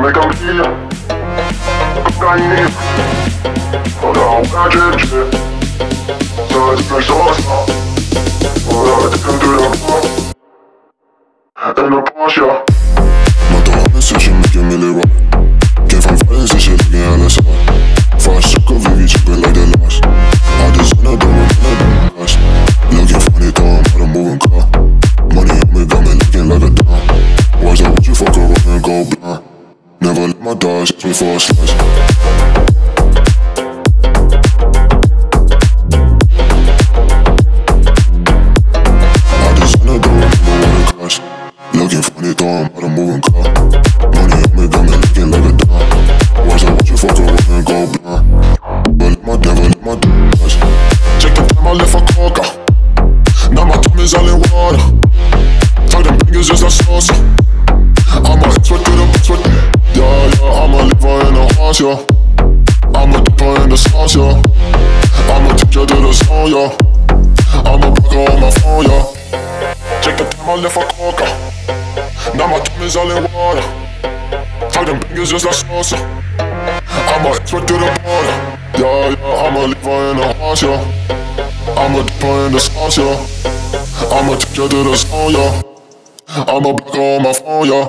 Mekambia, kokaini, podał gadżecie. To jest coś ostra, podał temperatura. En op Asia. Maar de handen zit je met je milli rap. Geen van vallen zit je liggen alles aan. Fast sucker, wie wie chippen like the last. All this honor, don't remember the past. Looking funny, though, I'm out of moving car. Money on me, got me looking like a dime. Why's that what you fuck around and go blind? Never let my dogs ask me for a slice. Looking funny, though, I'm out of moving car. Money on me, got me looking like a dime. Why's that what you fuck around and go blind? But never let my dogs. Check the time I left for coca. Now my tummy's all in water. Talk them fingers just like salsa. I'ma sweat to the sweat. Yeah, I'ma leave her in the house, yeah. I'ma dip her in the sauce, yeah. I'ma take her to the zone, yeah. I'ma block her on my phone, yeah. Check the time I left for coca. Now my tummy's all in water. Talk them fingers just like salsa. I'ma sweat to the border. Yeah, I'ma leave her in the house, yeah. I'ma dip her in the sauce, yeah. I'ma take her to the zone, yeah. I'ma block her on my phone, yeah.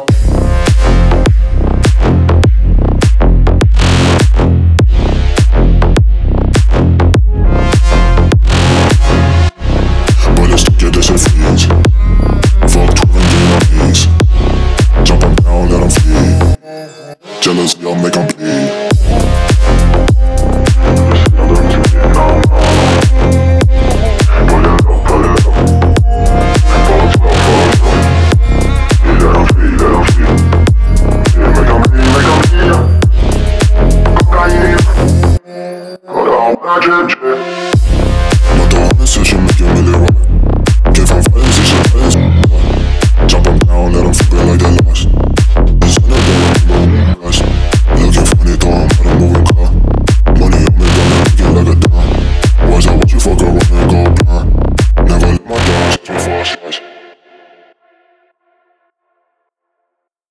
Bullets to get this in feeds. Fuck 12 and get on knees. Jump them down, let them feed. Jealousy, I'll make them bleed. Gadżecie.